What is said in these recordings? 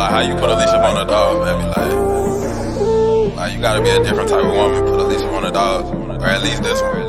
like, how you put a leash up on a dog, man? Be like, you gotta be a different type of woman, put a leash up on a dog. Or at least this one.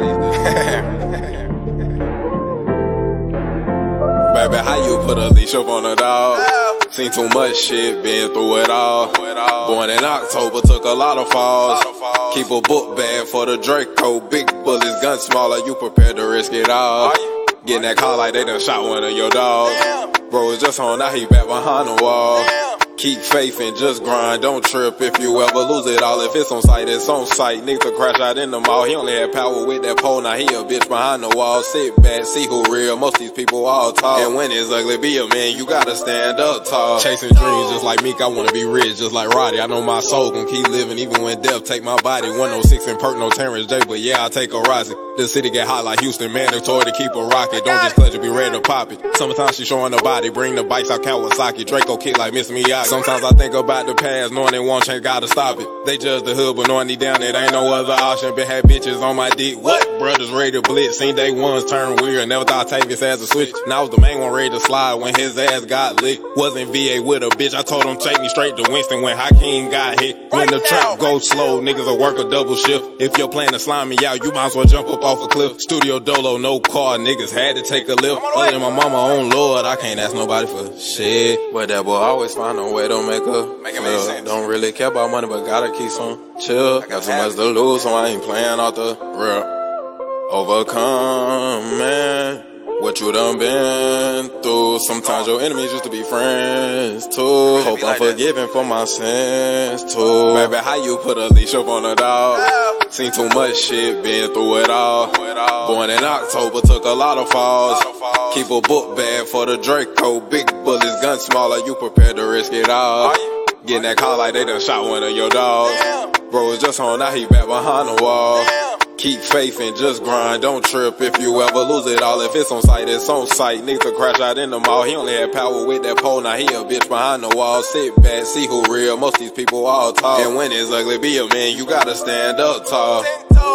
Baby, how you put a leash up on a dog? Seen too much shit, been through it all. Born in October, took a lot of falls. Keep a book bag for the Draco. Big bullets, gun smaller, you prepared to risk it all. Getting that call like they done shot one of your dogs. Bro, it's just on now, he back behind the wall. Keep faith and just grind, don't trip if you ever lose it all. If it's on sight, it's on sight. Niggas crash out in the mall. He only had power with that pole, now he a bitch behind the wall. Sit back, see who real, most these people all talk. And when it's ugly, be a man, you gotta stand up tall. Chasing dreams just like Meek, I wanna be rich just like Roddy. I know my soul gon' keep living even when death take my body. 106 in Perk, no Terrence J, but yeah, I'll take a rising. The city get hot like Houston, mandatory to keep a rocket. Don't just clutch it, be ready to pop it. Sometimes she showing the body, bring the bikes out Kawasaki. Draco kick like Miss Miyagi. Sometimes I think about the past, knowing they won't change, gotta stop it. They judge the hood, but knowing deep down it ain't no other option. Been had bitches on my dick, what? Brothers ready to blitz, seen day ones turn weird. Never thought Tavius as a switch. Now I was the main one ready to slide when his ass got licked. Wasn't VA with a bitch, I told him take me straight to Winston when Hakeem got hit. When the trap goes slow, niggas will work a double shift. If you're planning to slime me out, you might as well jump up off a cliff. Studio Dolo, no car, niggas had to take a lift. Other than my mama on Lord, I can't ask nobody for shit. But that boy always find a way to make it make sense. Don't really care about money, but gotta keep some chill. I got too much to lose, so I ain't playing off the real. Overcome, man. What you done been through. Sometimes your enemies used to be friends too. Hope I'm forgiven for my sins too. Baby, how you put a leash up on a dog? Seen too much shit, been through it all. Born in October, took a lot of falls. Keep a book bag for the Draco. Big bullets, gun smaller, you prepared to risk it all. Getting that call like they done shot one of your dogs. Bro, it's just on now, he back behind the wall. Keep faith and just grind, don't trip if you ever lose it all. If it's on sight, it's on sight. Niggas crash out in the mall. He only had power with that pole, now he a bitch behind the wall. Sit back, see who real, most these people all talk. And when it's ugly, be a man, you gotta stand up tall.